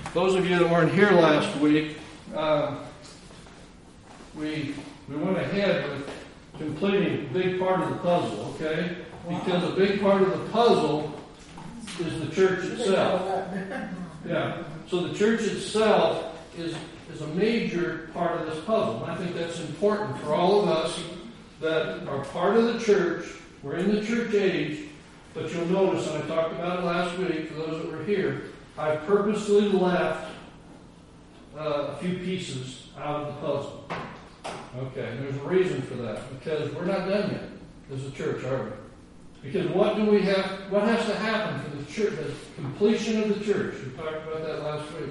those of you that weren't here last week, we went ahead with completing a big part of the puzzle, okay? Because a big part of the puzzle is the church itself. Yeah. So the church itself is a major part of this puzzle. And I think that's important for all of us that are part of the church. We're in the church age, but you'll notice, and I talked about it last week for those that were here, I purposely left a few pieces out of the puzzle. Okay, and there's a reason for that, because we're not done yet as a church, are we? Because what has to happen for the church, the completion of the church? We talked about that last week.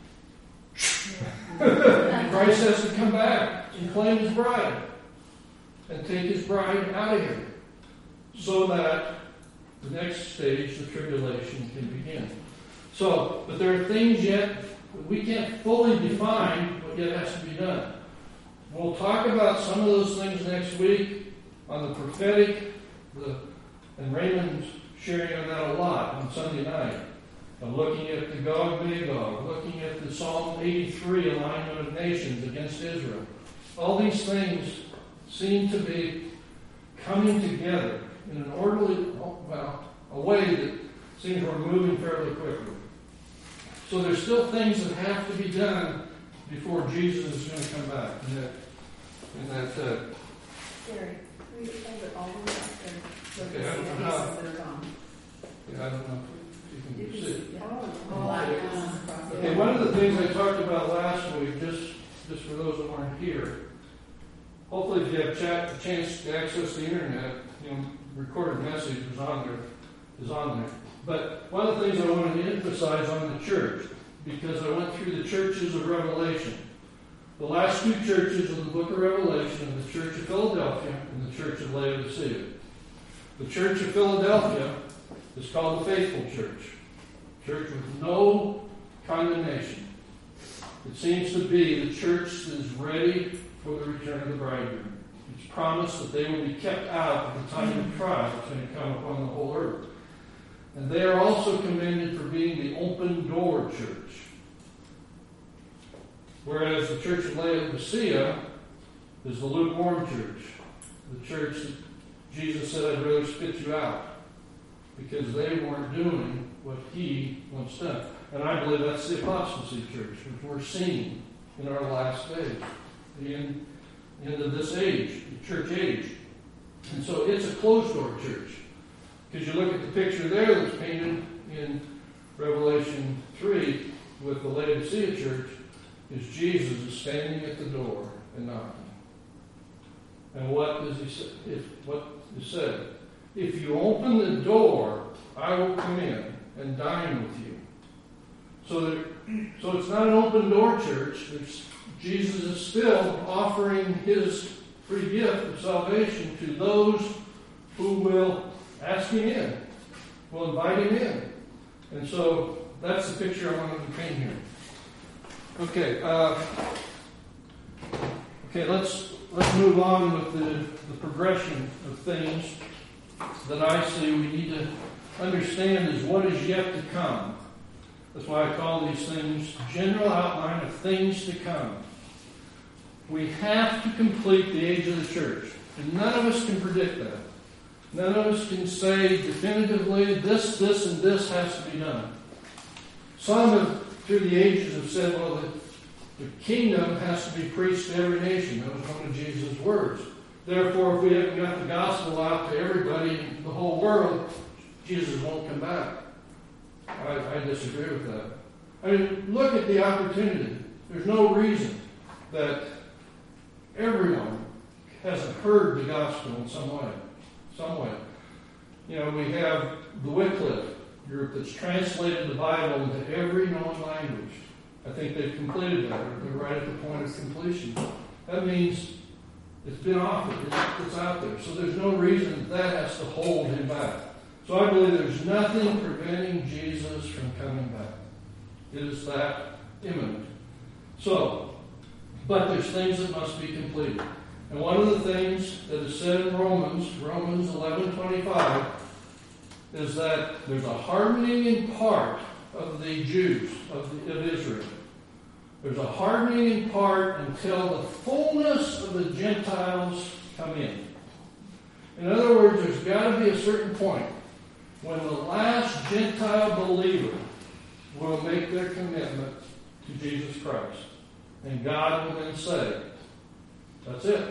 Christ has to come back and claim his bride and take his bride out of here so that the next stage, the tribulation, can begin. So, but there are things yet we can't fully define what yet has to be done. We'll talk about some of those things next week on the prophetic, and Raymond's sharing on that a lot on Sunday night. Looking at the Gog Magog, looking at the Psalm 83 alignment of nations against Israel. All these things seem to be coming together in an orderly, a way that seems we're moving fairly quickly. So there's still things that have to be done before Jesus is going to come back. Gary, we hold it all the way up there. Okay, I don't know how. Yeah, I don't know if you can see it. Okay, one of the things I talked about last week, just for those that weren't here, hopefully if you have a chance to access the internet, recorded message is on there. But one of the things I wanted to emphasize on the church, because I went through the churches of Revelation. The last two churches in the book of Revelation are the Church of Philadelphia and the Church of Laodicea. The Church of Philadelphia is called the Faithful Church. Church with no condemnation. It seems to be the church that is ready for the return of the bridegroom. It's promised that they will be kept out at the time of trial that's going to come upon the whole earth. And they are also commended for being the open door church. Whereas the Church of Laodicea is the lukewarm church. The church that Jesus said, I'd rather spit you out. Because they weren't doing what he wants done. And I believe that's the apostasy church, which we're seeing in our last days. The end of this age, the church age. And so it's a closed door church. Because you look at the picture there that's painted in Revelation 3 with the Laodicea church, is Jesus is standing at the door and knocking. And what does he say? What is said? If you open the door, I will come in and dine with you. So it's not an open door church. Jesus is still offering his free gift of salvation to those who will ask him in, will invite him in. And so that's the picture I wanted to paint here. Okay, let's move on with the progression of things that I see we need to understand is what is yet to come. That's why I call these things general outline of things to come. We have to complete the age of the church. And none of us can predict that. None of us can say definitively this, and this has to be done. Some have, through the ages, have said, well, the kingdom has to be preached to every nation. That was one of Jesus' words. Therefore, if we haven't got the gospel out to everybody in the whole world, Jesus won't come back. I disagree with that. I mean, look at the opportunity. There's no reason that everyone hasn't heard the gospel in some way. We have the Wycliffe group that's translated the Bible into every known language. I think they've completed that. They're right at the point of completion. That means it's been offered. It's out there. So there's no reason that has to hold him back. So I believe there's nothing preventing Jesus from coming back. It is that imminent. So, but there's things that must be completed. And one of the things that is said in Romans 11:25, is that there's a hardening in part of the Jews, of Israel. There's a hardening in part until the fullness of the Gentiles come in. In other words, there's got to be a certain point when the last Gentile believer will make their commitment to Jesus Christ. And God will then say, that's it.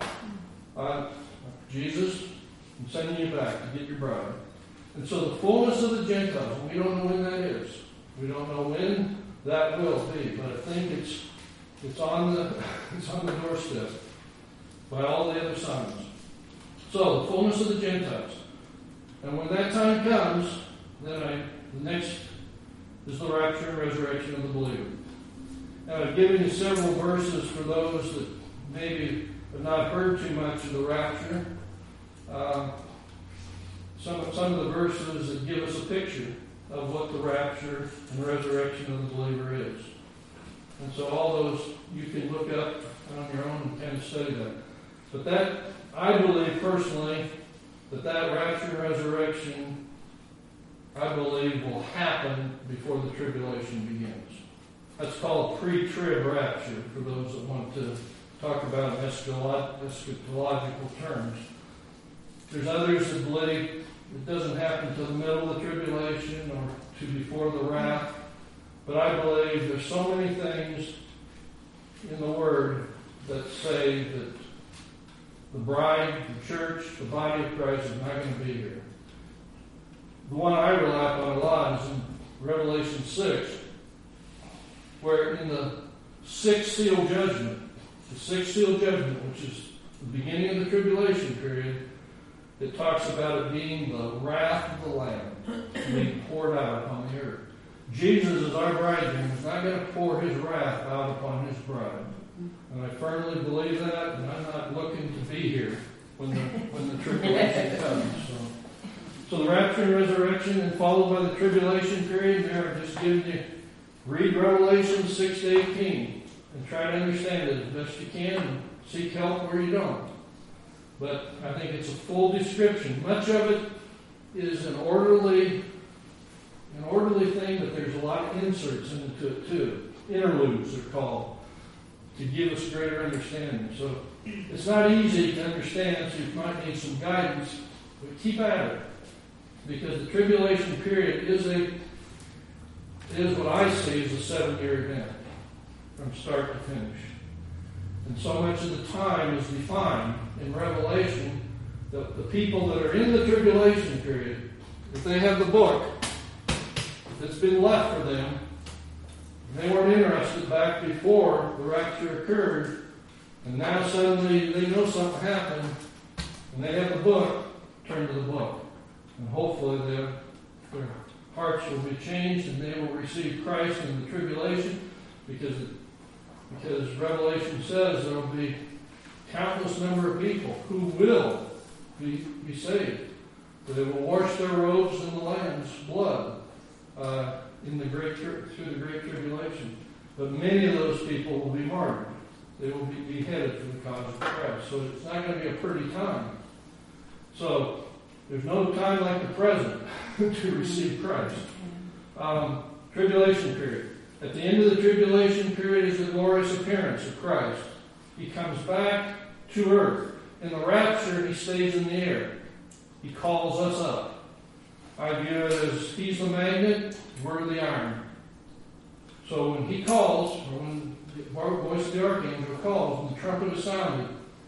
Jesus, I'm sending you back to get your bride. And so the fullness of the Gentiles, we don't know when that is. We don't know when that will be, but I think it's on the doorstep by all the other signs. So the fullness of the Gentiles. And when that time comes, then the next is the rapture and resurrection of the believer. Now I've given you several verses for those that maybe have not heard too much of the rapture. Some of the verses that give us a picture of what the rapture and resurrection of the believer is. And so all those you can look up on your own and kind of study that. But that, I believe personally, that rapture and resurrection, I believe, will happen before the tribulation begins. That's called pre-trib rapture for those that want to talk about it in eschatological terms. There's others that believe it doesn't happen until the middle of the tribulation or to before the wrath. But I believe there's so many things in the Word that say that the bride, the church, the body of Christ is not going to be here. The one I rely on a lot is in Revelation 6, where in the sixth seal judgment, which is the beginning of the tribulation period, it talks about it being the wrath of the Lamb being poured out upon the earth. Jesus, as our bridegroom, is not going to pour his wrath out upon his bride. And I firmly believe that, and I'm not looking to be here when the tribulation comes. So the rapture and resurrection, and followed by the tribulation period, there I'm just giving you, read Revelation 6 to 18, and try to understand it as best you can, and seek help where you don't. But I think it's a full description. Much of it is an orderly thing, but there's a lot of inserts into it too. Interludes are called, to give us greater understanding. So it's not easy to understand, so you might need some guidance, but keep at it. Because the tribulation period is what I see as a 7-year event from start to finish. And so much of the time is defined in Revelation that the people that are in the tribulation period, if they have the book that's been left for them, they weren't interested back before the rapture occurred, and now suddenly they know something happened, and they have the book, turn to the book. And hopefully their hearts will be changed and they will receive Christ in the tribulation, because Revelation says there will be countless number of people who will be saved. They will wash their robes in the Lamb's blood through the great tribulation. But many of those people will be martyred. They will be beheaded for the cause of Christ. So it's not going to be a pretty time. So there's no time like the present to receive Christ. Tribulation period. At the end of the tribulation period is the glorious appearance of Christ. He comes back to earth. In the rapture, he stays in the air. He calls us up. I view it as he's the magnet, we're the iron. So when he calls, or when the voice of the archangel calls, and the trumpet is sounded,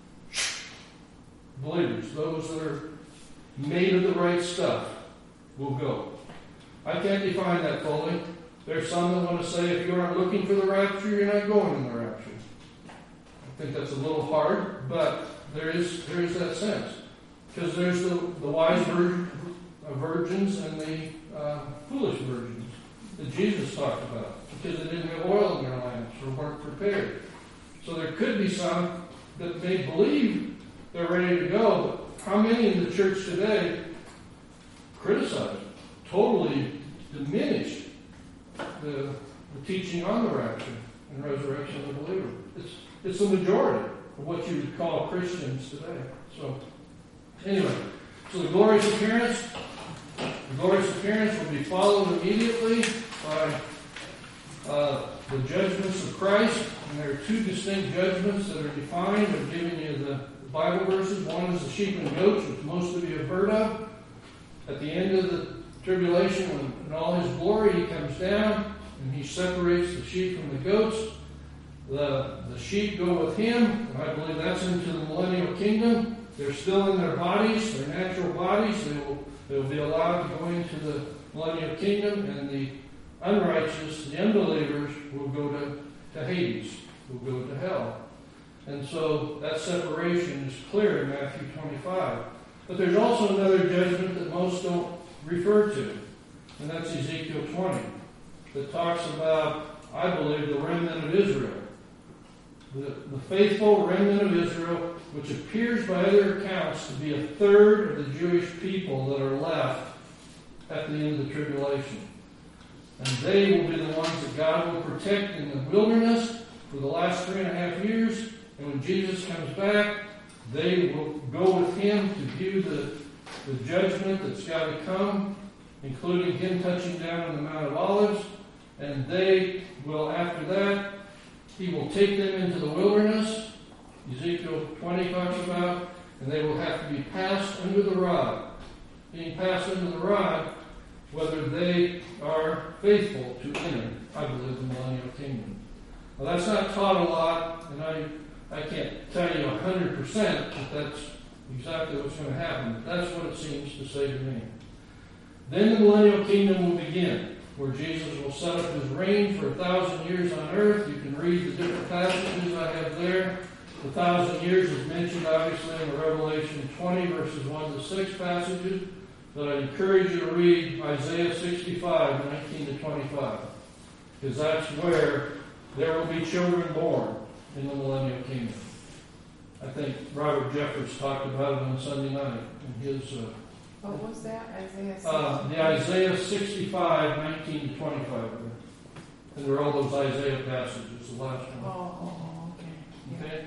believers, those that are made of the right stuff, will go. I can't define that fully. There's some that want to say if you aren't looking for the rapture, you're not going in the rapture. I think that's a little hard, but there is that sense. Because there's the wise virgins and the foolish virgins that Jesus talked about. Because they didn't have oil in their lamps or weren't prepared. So there could be some that may believe they're ready to go, but how many in the church today criticize, totally diminish the teaching on the rapture and resurrection of the believer? It's the majority of what you would call Christians today. So anyway, so the glorious appearance will be followed immediately by the judgments of Christ. And there are two distinct judgments that are defined. I've given you the Bible verses. One is the sheep and goats, which most of you have heard of. At the end of the tribulation, when in all his glory he comes down and he separates the sheep from the goats. The sheep go with him, and I believe that's into the millennial kingdom. They're still in their bodies, their natural bodies. They will be allowed to go into the millennial kingdom, and the unrighteous, the unbelievers, will go to Hades, will go to hell. And so that separation is clear in Matthew 25. But there's also another judgment that most don't refer to, and that's Ezekiel 20, that talks about, I believe, the remnant of Israel. The faithful remnant of Israel, which appears by other accounts to be a third of the Jewish people that are left at the end of the tribulation. And they will be the ones that God will protect in the wilderness for the last 3.5 years. And when Jesus comes back, they will go with him to view the judgment that's got to come, including him touching down on the Mount of Olives. And they will, after that, he will take them into the wilderness, Ezekiel 20 talks about, and they will have to be passed under the rod. Being passed under the rod, whether they are faithful to enter, I believe, the millennial kingdom. Well, that's not taught a lot, and I can't tell you 100% that that's exactly what's going to happen, but that's what it seems to say to me. Then the millennial kingdom will begin, where Jesus will set up his reign for 1,000 years on earth. You can read the different passages I have there. The 1,000 years is mentioned, obviously, in the Revelation 20, verses 1 to 6 passages. But I encourage you to read Isaiah 65, 19 to 25, because that's where there will be children born in the millennial kingdom. I think Robert Jeffers talked about it on Sunday night in his... what was that? Isaiah 65? The Isaiah 65, 19 to 25. And there are all those Isaiah passages, the last one. Okay. Okay?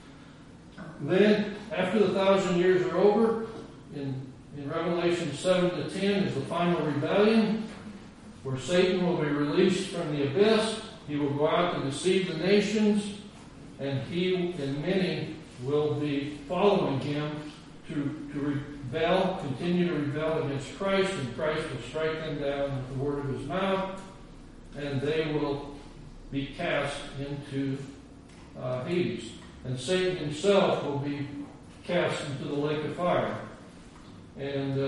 Then, after the 1,000 years are over, in Revelation 7 to 10 is the final rebellion, where Satan will be released from the abyss. He will go out to deceive the nations, and he and many will be following him to rebel, continue to rebel against Christ, and Christ will strike them down with the word of his mouth, and they will be cast into Hades. And Satan himself will be cast into the lake of fire. And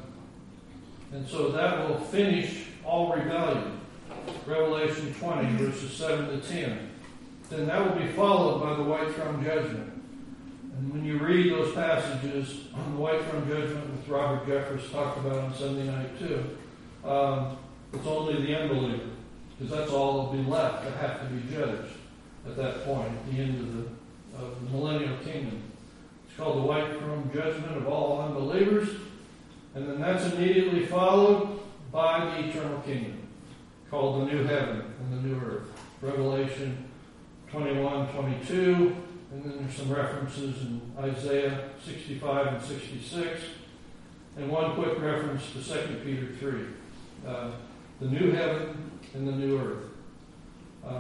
so that will finish all rebellion. Revelation 20, verses 7 to 10. Then that will be followed by the white throne judgment. And when you read those passages on the white throne judgment, which Robert Jeffers talked about on Sunday night too, it's only the unbeliever, because that's all that will be left that have to be judged at that point, at the end of the millennial kingdom. It's called the white throne judgment of all unbelievers. And then that's immediately followed by the eternal kingdom, called the new heaven and the new earth. Revelation 21, 22, and then there's some references in Isaiah 65 and 66. And one quick reference to 2 Peter 3. The new heaven and the new earth.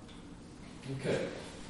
Okay.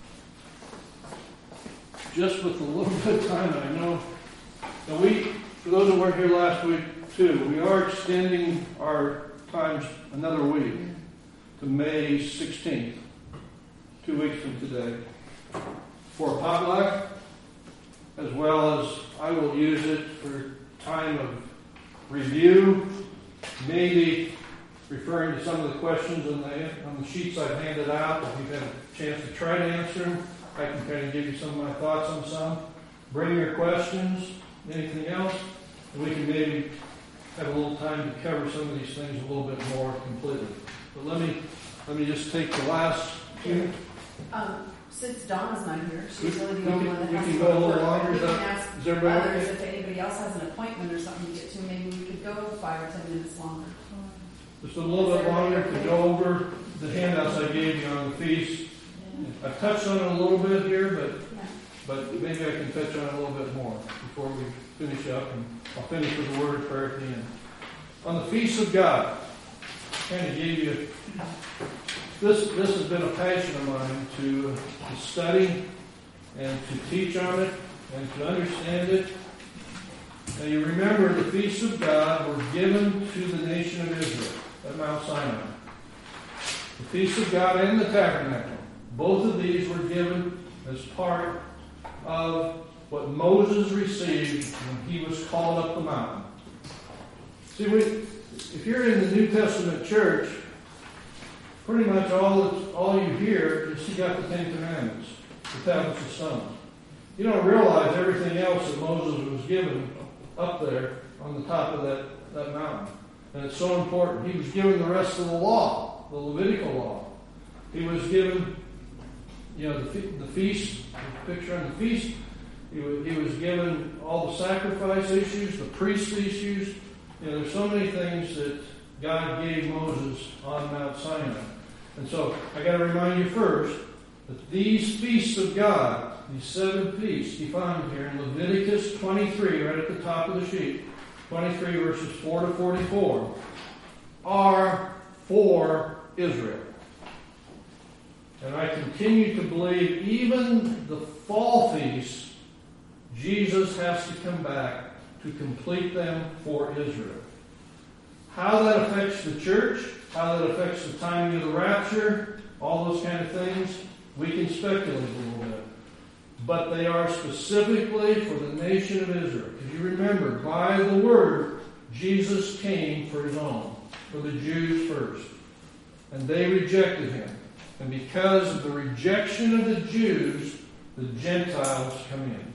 Just with a little bit of time, I know that for those that weren't here last week too, we are extending our times another week to May 16th, 2 weeks from today, for a potluck, as well as I will use it for time of review, maybe referring to some of the questions on the sheets I've handed out. If you've had a chance to try to answer them, I can kind of give you some of my thoughts on some. Bring your questions. Anything else? And we can maybe have a little time to cover some of these things a little bit more completely. But let me just take the last few. Since Donna's not here, she's really the only one that has to to go a little work. longer. We can ask Is everybody others okay? if anybody else has an appointment or something to get to. Maybe we could go 5 or 10 minutes longer. Just a little bit longer to go over the handouts I gave you on the feast. I touched on it a little bit here, but maybe I can touch on it a little bit more before we finish up, and I'll finish with a word of prayer at the end. On the feast of God, kind of gave you, this has been a passion of mine to study and to teach on it and to understand it. Now you remember the feasts of God were given to the nation of Israel at Mount Sinai. The feast of God and the tabernacle. Both of these were given as part of what Moses received when he was called up the mountain. See, if you're in the New Testament church, pretty much all you hear is he got the Ten Commandments, the tablets of stone. You don't realize everything else that Moses was given up there on the top of that mountain. And it's so important. He was given the rest of the law, the Levitical law. He was given, the feast, the picture on the feast. He was given all the sacrifice issues, the priest issues. There's so many things that God gave Moses on Mount Sinai. And so I got to remind you first that these feasts of God, these 7 feasts defined here in Leviticus 23, right at the top of the sheet, 23 verses 4 to 44, are for Israel. And I continue to believe even the fall feasts, Jesus has to come back to complete them for Israel. How that affects the church, how that affects the timing of the rapture, all those kind of things, we can speculate a little bit. But they are specifically for the nation of Israel. Because you remember, by the word, Jesus came for his own, for the Jews first. And they rejected him. And because of the rejection of the Jews, the Gentiles come in.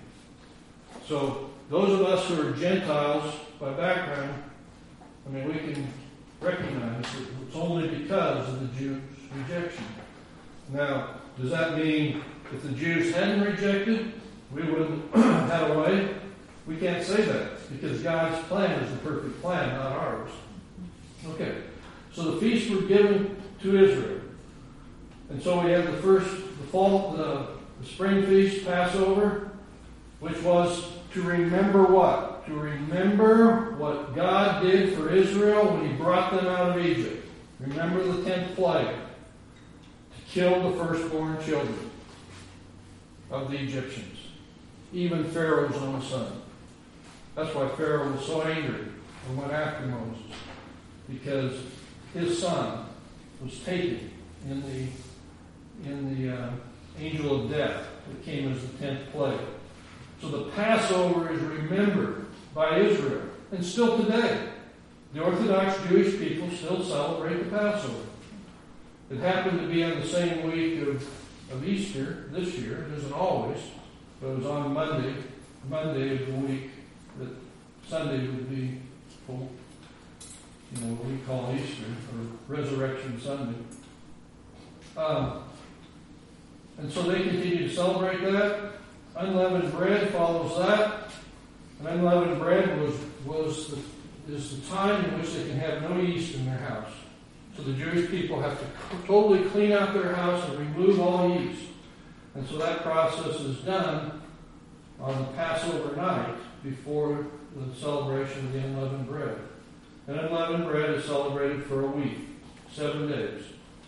So those of us who are Gentiles by background, we can recognize that it's only because of the Jews' rejection. Now, does that mean if the Jews hadn't rejected, we wouldn't have had a way? We can't say that, because God's plan is the perfect plan, not ours. Okay, so the feasts were given to Israel. And so we have the spring feast, Passover, which was to remember what? To remember what God did for Israel when he brought them out of Egypt. Remember the 10th plague. To kill the firstborn children of the Egyptians. Even Pharaoh's own son. That's why Pharaoh was so angry and went after Moses. Because his son was taken in the angel of death that came as the 10th plague. So the Passover is remembered by Israel. And still today, the Orthodox Jewish people still celebrate the Passover. It happened to be on the same week of Easter this year. It isn't always, but it was on Monday of the week that Sunday would be, what we call Easter, or Resurrection Sunday. And so they continue to celebrate that. Unleavened bread follows that. And unleavened bread is the time in which they can have no yeast in their house. So the Jewish people have to totally clean out their house and remove all yeast. And so that process is done on the Passover night before the celebration of the unleavened bread. And unleavened bread is celebrated for a week, 7 days.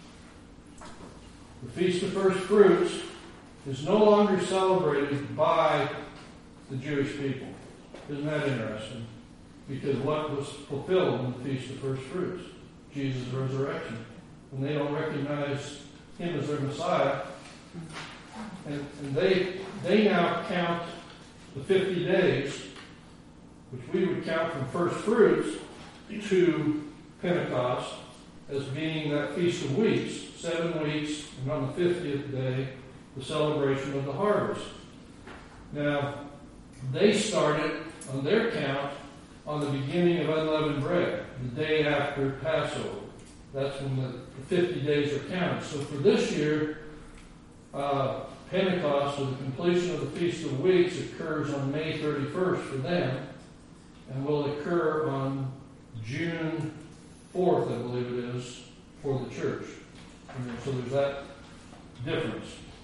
The Feast of First Fruits is no longer celebrated by the Jewish people. Isn't that interesting? Because what was fulfilled in the Feast of First Fruits? Jesus' resurrection. And they don't recognize him as their Messiah. And they now count the 50 days, which we would count from First Fruits to Pentecost, as being that Feast of Weeks, 7 weeks, and on the 50th day, the celebration of the harvest. Now, they started on their count on the beginning of unleavened bread, the day after Passover. That's when the 50 days are counted. So for this year, Pentecost, or the completion of the Feast of Weeks, occurs on May 31st for them, and will occur on June 4th, I believe it is, for the church. And so there's that difference.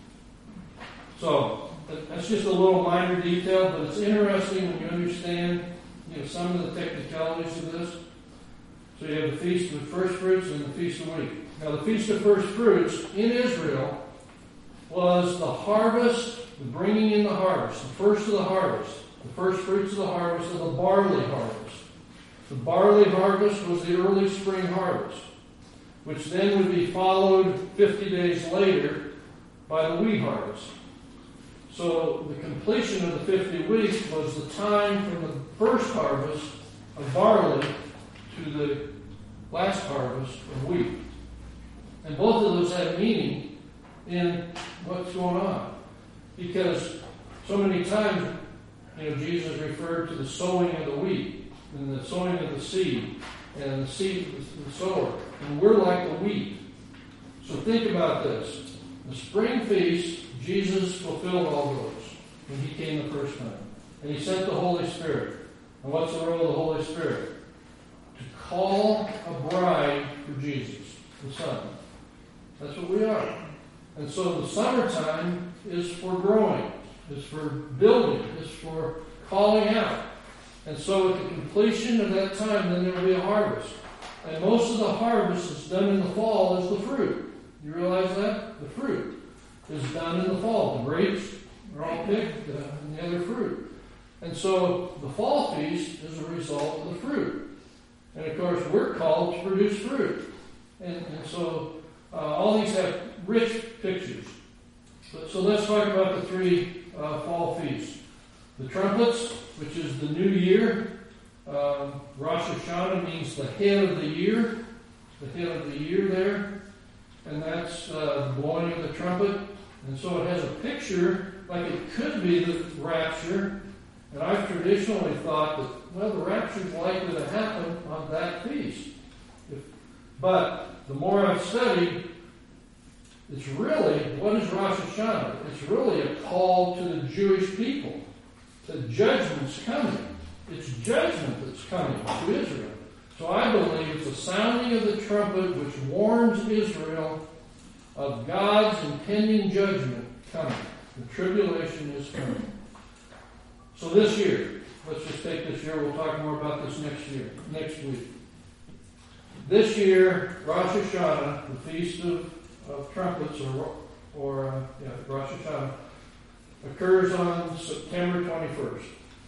So that's just a little minor detail, but it's interesting when you understand some of the technicalities of this. So you have the Feast of First Fruits and the Feast of Weeks. Now the Feast of First Fruits in Israel was the harvest, the bringing in the harvest, the first of the harvest, the first fruits of the harvest of the barley harvest. The barley harvest was the early spring harvest, which then would be followed 50 days later by the wheat harvest. So the completion of the 50 weeks was the time from the first harvest of barley to the last harvest of wheat. And both of those have meaning in what's going on. Because so many times, Jesus referred to the sowing of the wheat and the sowing of the seed and the seed of the sower. And we're like the wheat. So think about this. The spring feast, Jesus fulfilled all those when he came the first time. And he sent the Holy Spirit. And what's the role of the Holy Spirit? To call a bride for Jesus, the Son. That's what we are. And so the summertime is for growing, is for building, is for calling out. And so at the completion of that time, then there will be a harvest. And most of the harvest that's done in the fall is the fruit. You realize that? The fruit is done in the fall. The grapes are all picked and the other fruit. And so the fall feast is a result of the fruit. And of course, we're called to produce fruit. And so all these have rich pictures. So let's talk about the three fall feasts. The trumpets, which is the new year. Rosh Hashanah means the head of the year. The head of the year there. And that's the blowing of the trumpet. And so it has a picture like it could be the rapture. And I've traditionally thought that, the rapture is likely to happen on that feast. But the more I've studied, it's really, what is Rosh Hashanah? It's really a call to the Jewish people. The judgment's coming. It's judgment that's coming to Israel. So I believe it's the sounding of the trumpet which warns Israel of God's impending judgment coming. The tribulation is coming. So this year, let's just take this year. We'll talk more about this next week. This year, Rosh Hashanah, the Feast of Trumpets, or Rosh Hashanah, occurs on September 21st.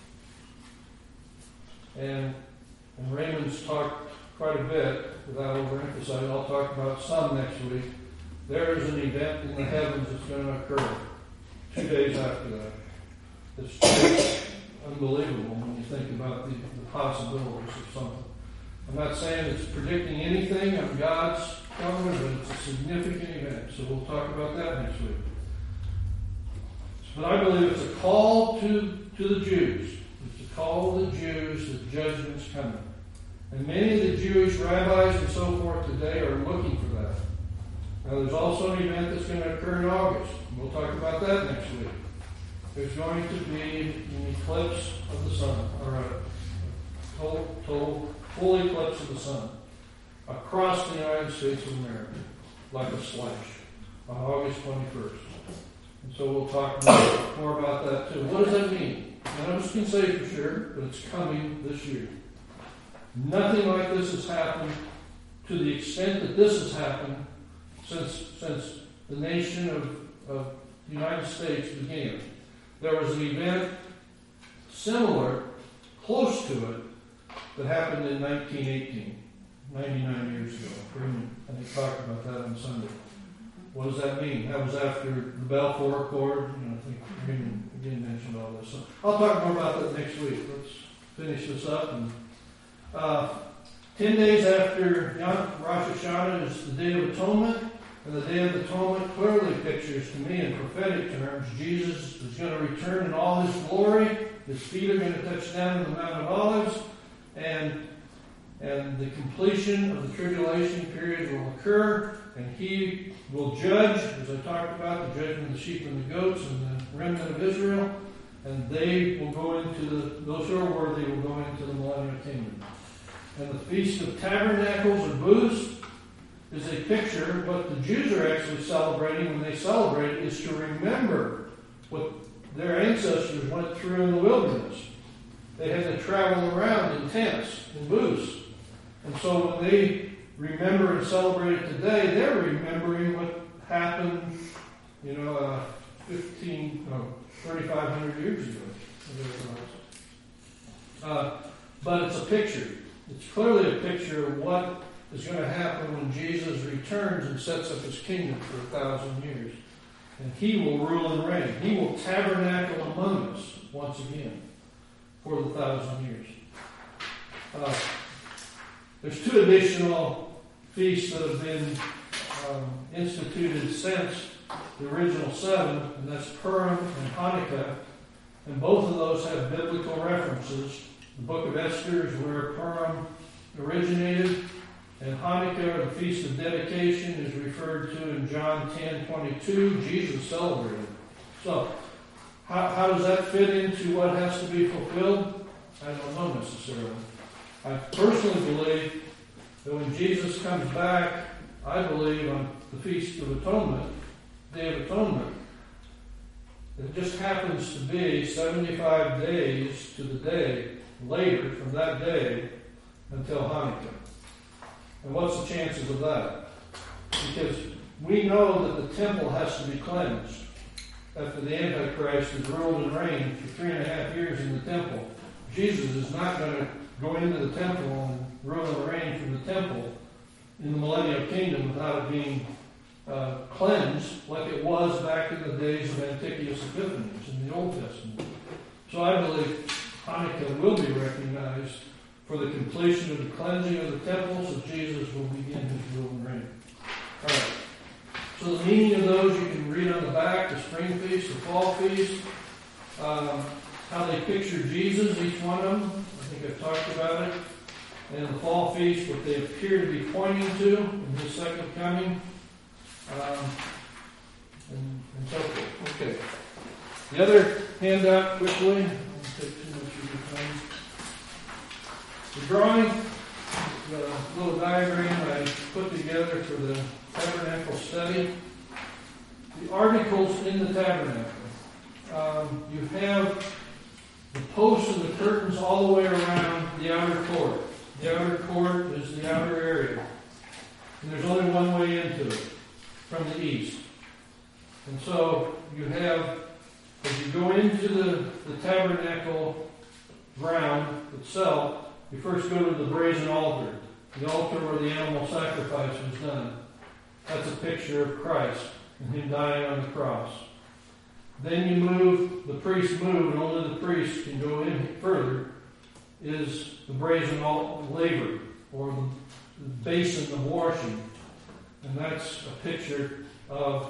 And Raymond's talked quite a bit, without overemphasizing. I'll talk about some next week. There is an event in the heavens that's going to occur 2 days after that. It's just unbelievable when you think about the possibilities of something. I'm not saying it's predicting anything on God's government, but it's a significant event. So we'll talk about that next week. But I believe it's a call to the Jews. It's a call to the Jews that judgment's coming. And many of the Jewish rabbis and so forth today are looking for that. Now there's also an event that's going to occur in August. We'll talk about that next week. There's going to be an eclipse of the sun, or a total full eclipse of the sun across the United States of America, like a slash, on August 21st. And so we'll talk more about that too. What does that mean? None of us can say for sure, but it's coming this year. Nothing like this has happened to the extent that this has happened since the nation of the United States began. There was an event similar, close to it, that happened in 1918, 99 years ago. And they talked about that on Sunday. What does that mean? That was after the Balfour Accord. I think Raymond again mentioned all this. So I'll talk more about that next week. Let's finish this up. And 10 days after Rosh Hashanah is the Day of Atonement. And the Day of Atonement clearly pictures to me in prophetic terms, Jesus is going to return in all his glory. His feet are going to touch down in the Mount of Olives. And the completion of the tribulation period will occur. And he will judge, as I talked about, the judgment of the sheep and the goats and the remnant of Israel. And they will go into those who are worthy will go into the millennial kingdom. And the Feast of Tabernacles or Booths is a picture. What the Jews are actually celebrating when they celebrate is to remember what their ancestors went through in the wilderness. They had to travel around in tents, in booths. And so when they remember and celebrate it today, they're remembering what happened, 3,500 years ago. But it's a picture. It's clearly a picture of what is going to happen when Jesus returns and sets up his kingdom for 1,000 years. And he will rule and reign. He will tabernacle among us once again for the 1,000 years. There's 2 additional feasts that have been instituted since the original 7, and that's Purim and Hanukkah. And both of those have biblical references. The book of Esther is where Purim originated, and Hanukkah, the Feast of Dedication, is referred to in John 10:22. Jesus celebrated. So, how does that fit into what has to be fulfilled? I don't know necessarily. I personally believe that when Jesus comes back, I believe on the Feast of Atonement, Day of Atonement, it just happens to be 75 days to the day later from that day until Hanukkah. And what's the chances of that? Because we know that the temple has to be cleansed after the Antichrist has ruled and reigned for 3.5 years in the temple. Jesus is not going to go into the temple and rule and reign from the temple in the millennial kingdom without it being cleansed like it was back in the days of Antiochus Epiphanes in the Old Testament. So I believe Hanukkah will be recognized for the completion of the cleansing of the temple, so Jesus will begin his rule and reign. All right. So the meaning of those you can read on the back: the spring feast, the fall feast, how they picture Jesus, each one of them. I think I've talked about it. And the fall feast, what they appear to be pointing to in his second coming, and so forth. Okay. The other handout, quickly. I won't take too much of your time. The drawing, the little diagram I put together for the tabernacle study. The articles in the tabernacle. You have the posts and the curtains all the way around the outer court. The outer court is the outer area. And there's only one way into it, from the east. And so you have, as you go into the tabernacle ground itself, you first go to the brazen altar, the altar where the animal sacrifice was done. That's a picture of Christ and him dying on the cross. Then you move, the priests move, and only the priest can go in further, is the brazen laver, or the basin of washing. And that's a picture of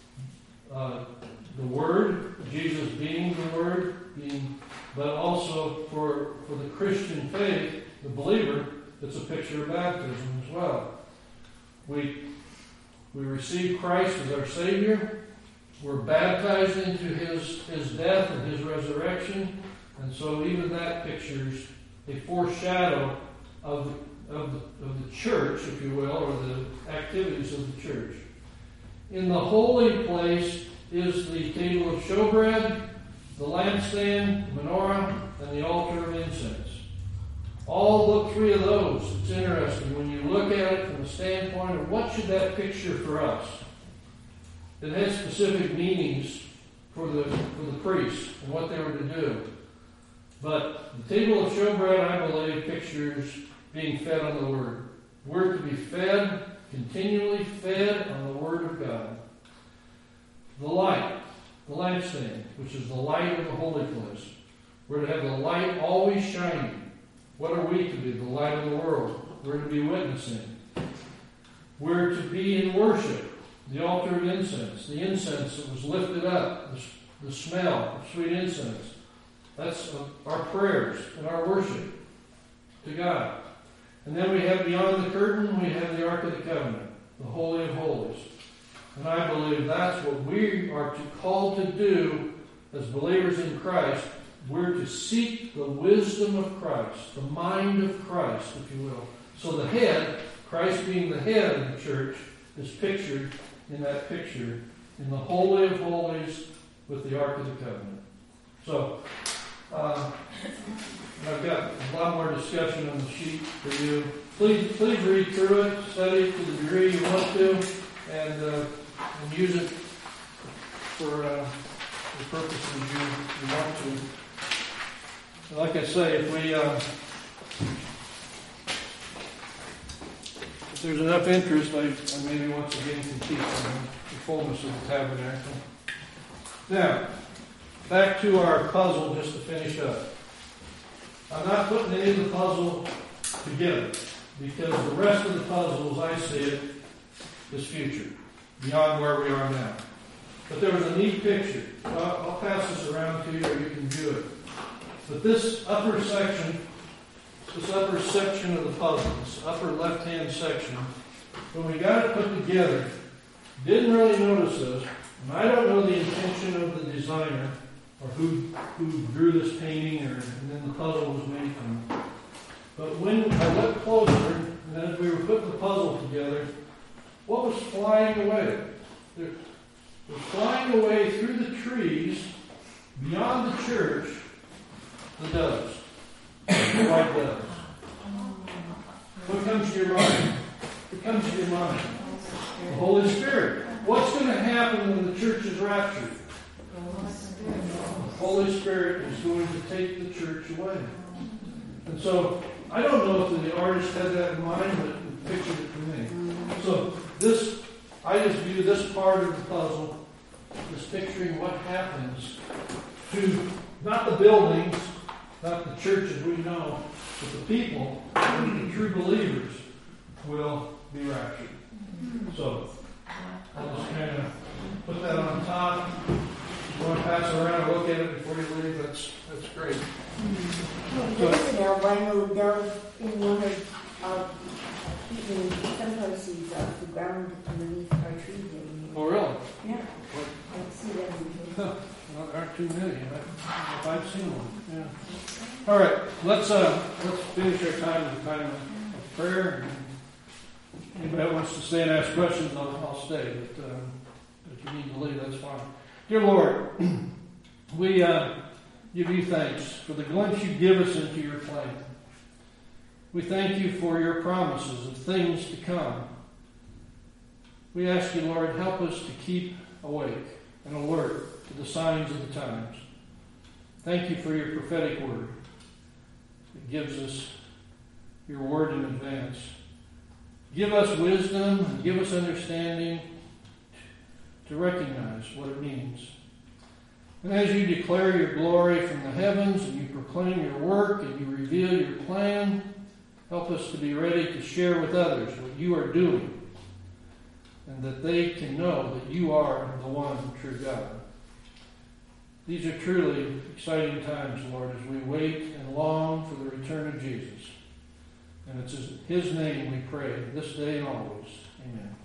the Word, Jesus being the Word, but also for the Christian faith, the believer, it's a picture of baptism as well. We receive Christ as our Savior. We're baptized into his death and his resurrection. And so even that pictures a foreshadow of the church, if you will, or the activities of the church. In the holy place is the table of showbread, the lampstand, the menorah, and the altar of incense. All the 3 of those, it's interesting when you look at it from the standpoint of what should that picture for us. It has specific meanings for the priests and what they were to do. But the table of showbread, I believe, pictures being fed on the Word. We're to be fed, continually fed on the Word of God. The light, the lampstand, which is the light of the holy place. We're to have the light always shining. What are we to be? The light of the world. We're to be witnessing. We're to be in worship. The altar of incense, the incense that was lifted up, the smell of sweet incense. That's our prayers and our worship to God. And then we have beyond the curtain, we have the Ark of the Covenant, the Holy of Holies. And I believe that's what we are called to do as believers in Christ. We're to seek the wisdom of Christ, the mind of Christ, if you will. So the head, Christ being the head of the church, is pictured in that picture in the Holy of Holies with the Ark of the Covenant. So, I've got a lot more discussion on the sheet for you. please read through it, study it to the degree you want to, and use it for the purposes you want to. Like I say, if there's enough interest, I maybe want to again complete the fullness of the tabernacle. Now, back to our puzzle just to finish up. I'm not putting any of the puzzle together because the rest of the puzzle, as I see it, is future, beyond where we are now. But there was a neat picture. I'll pass this around to you or you can view it. But this upper section of the puzzle, this upper left-hand section, when we got it put together, didn't really notice this, and I don't know the intention of the designer or who drew this painting and then the puzzle was made from. But when I looked closer, and as we were putting the puzzle together, what was flying away? There was flying away through the trees, beyond the church, the doves, the white doves. What comes to your mind? What comes to your mind? The Holy Spirit. What's going to happen when the church is raptured? The Holy Spirit is going to take the church away. And so, I don't know if the artist had that in mind, but it pictured it for me. So, I just view this part of the puzzle as picturing what happens to, not the buildings, not the churches we know, but the people, the true believers, will be raptured. So, I'll just kind of put that on top. If you want to pass it around and look at it before you leave, that's great. There's an albino dove in one of even some places of the ground underneath our trees. Oh, really? Yeah. I see them. Well, there aren't too many. I've seen one. Yeah. All right. Let's finish our time with a time of prayer. Anybody that wants to stay and ask questions, I'll stay. But if you need to leave, that's fine. Dear Lord, we give you thanks for the glimpse you give us into your plan. We thank you for your promises of things to come. We ask you, Lord, help us to keep awake and alert to the signs of the times. Thank you for your prophetic word. It gives us your word in advance. Give us wisdom and give us understanding to recognize what it means. And as you declare your glory from the heavens and you proclaim your work and you reveal your plan, help us to be ready to share with others what you are doing and that they can know that you are the one true God. These are truly exciting times, Lord, as we wait and long for the return of Jesus. And it's in his name we pray, this day and always. Amen.